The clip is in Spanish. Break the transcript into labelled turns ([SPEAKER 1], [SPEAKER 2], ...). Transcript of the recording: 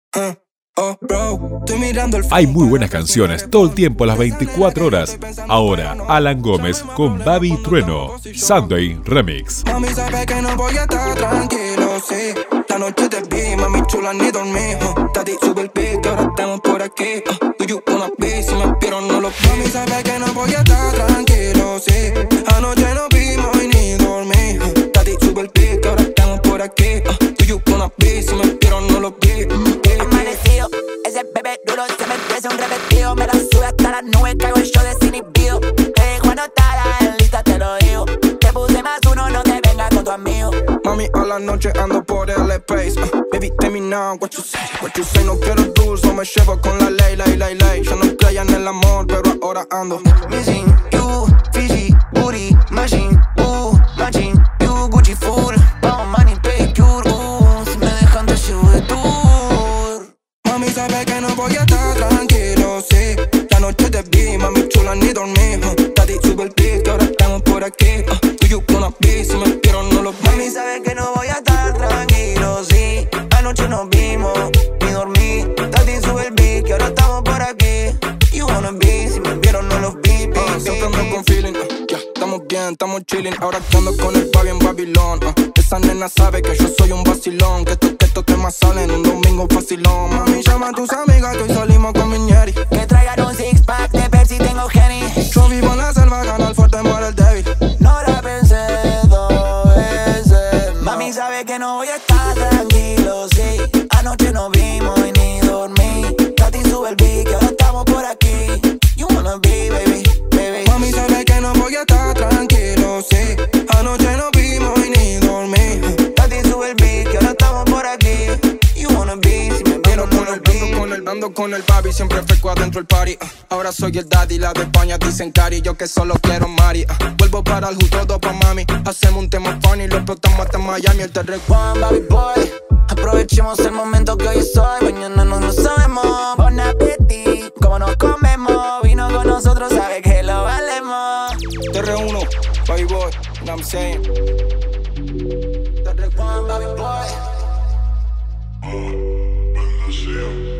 [SPEAKER 1] Hay muy buenas canciones todo el tiempo, a las 24 horas. Ahora, Alan Gómez con Babi Trueno, Sunday Remix.
[SPEAKER 2] Mami sabe que no voy a estar tranquilo, sí. La noche te vi, mami chula, ni dormí. Daddy sube el beat, que ahora estamos por aquí. Do you wanna be? Si me espero no lo vi. Mami sabe que no voy a estar tranquilo, sí. Anoche no vimos y ni dormí. Daddy sube el beat, que ahora estamos por aquí. Do you wanna be? Si me espero no lo vi.
[SPEAKER 3] Amanecido, ese bebé duro se me empieza un repetido. Me la sube hasta las nubes, caigo el show desinhibido. Te dejo anotada en lista, te lo digo. Te puse más uno, no te vengas con tu amigo.
[SPEAKER 2] Mami, a la noche ando por el space. Baby, tell me now what you say. What you say, no quiero rules, no me llevo con la ley. Yo no creía en el amor, pero ahora ando missing you, Fiji, booty, machine, machine, you, Gucci full, pound money, take your, si me dejan te llevo de tour. Mami sabe que no voy a estar tranquilo, sí. La noche te vi, mami chula, ni dormí. Daddy sube el beat, que ahora estamos por aquí. Do you wanna be? Si me espero no lo vi. Mami sabe que no voy a estar tranquilo, sí. Anoche nos vimos, ni dormí. Daddy sube el beat, que ahora estamos por aquí. You wanna be? Si me vieron no los vi. Siempre ando con feeling, ya, estamos bien, estamos chilling. Ahora ando con el Babi en Babilón. Esa nena sabe que yo soy un vacilón. Que estos temas salen un domingo facilón. Mami, llama a tus amigas que hoy salimos con mi ñeri.
[SPEAKER 3] Que traigan un six pack de Pepsi, tengo Henny.
[SPEAKER 2] Yo vivo en la selva, gana el fuerte, muere el débil.
[SPEAKER 3] No la pensé dos veces. Mami sabe que no voy a estar tranquilo, sí. Anoche nos vimos y ni dormí. Tati sube el beat, que ahora estamos por aquí. You wanna be, baby, baby.
[SPEAKER 2] Mami sabe que no voy a estar tranquilo, sí. Anoche nos vimos y ni dormí.
[SPEAKER 3] Tati sube el beat, que ahora estamos por aquí. You wanna be, si me vieron no lo vi.
[SPEAKER 2] Ando con el Babi, siempre fresco adentro el party. Ahora soy el daddy, la de España dicen cari. Yo que solo quiero Mari. Vuelvo para el justo, todo pa' mami. Hacemos un tema funny, lo explotamos hasta Miami. El terreno
[SPEAKER 3] One Babi Boy, aprovechemos el momento que hoy soy. Mañana no lo sabemos. Bon appetit, como nos comemos. Vino con nosotros, sabe que lo valemos.
[SPEAKER 2] TR1, Babi Boy, you know what I'm saying.
[SPEAKER 3] One Babi Boy.
[SPEAKER 4] Bendición.